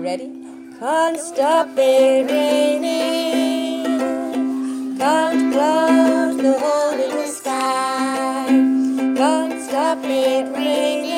ready? Can't stop it raining, can't close the hole in the sky, can't stop it raining.